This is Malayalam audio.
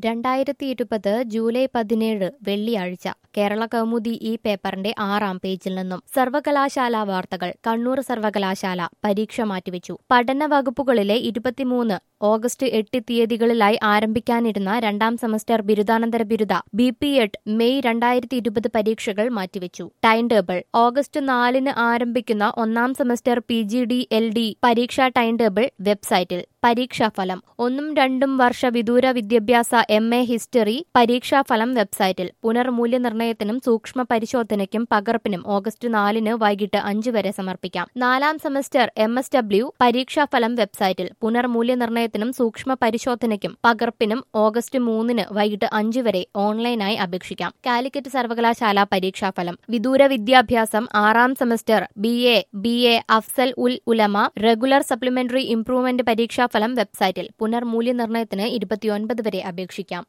2020 ജൂലൈ 17 വെള്ളിയാഴ്ച കേരള കൗമുദി ഈ പേപ്പറിന്റെ 6-ാം പേജിൽ നിന്നും സർവകലാശാല വാർത്തകൾ. കണ്ണൂർ സർവകലാശാല പരീക്ഷ മാറ്റിവെച്ചു. പഠന വകുപ്പുകളിലെ 23 ഓഗസ്റ്റ് 8 തീയതികളിലായി ആരംഭിക്കാനിരുന്ന 2ാം സെമസ്റ്റർ ബിരുദാനന്തര ബിരുദ BPEd മെയ് 2020 പരീക്ഷകൾ മാറ്റിവെച്ചു. ടൈം ടേബിൾ ഓഗസ്റ്റ് 4-ന് ആരംഭിക്കുന്ന 1ാം സെമസ്റ്റർ PGD-LD പരീക്ഷാ ടൈം ടേബിൾ വെബ്സൈറ്റിൽ. പരീക്ഷാഫലം 1ഉം 2ഉം വർഷ വിദൂര വിദ്യാഭ്യാസ MA ഹിസ്റ്ററി പരീക്ഷാഫലം വെബ്സൈറ്റിൽ. പുനർമൂല്യനിർണ്ണയത്തിനും സൂക്ഷ്മ പരിശോധനയ്ക്കും പകർപ്പിനും ഓഗസ്റ്റ് 4-ന് വൈകിട്ട് 5 വരെ സമർപ്പിക്കാം. 4ാം സെമസ്റ്റർ MSW പരീക്ഷാഫലം വെബ്സൈറ്റിൽ. പുനർമൂല്യനിർണ്ണയത്തിനും സൂക്ഷ്മ പരിശോധനയ്ക്കും പകർപ്പിനും ഓഗസ്റ്റ് 3-ന് വൈകിട്ട് 5 വരെ ഓൺലൈനായി അപേക്ഷിക്കാം. കാലിക്കറ്റ് സർവകലാശാല പരീക്ഷാഫലം വിദൂര വിദ്യാഭ്യാസം 6ാം semester BA Afzal ul Ulama regular supplementary improvement പരീക്ഷാഫലം വെബ്സൈറ്റിൽ. പുനർമൂല്യനിർണ്ണയത്തിന് 29 വരെ അപേക്ഷിക്കാം.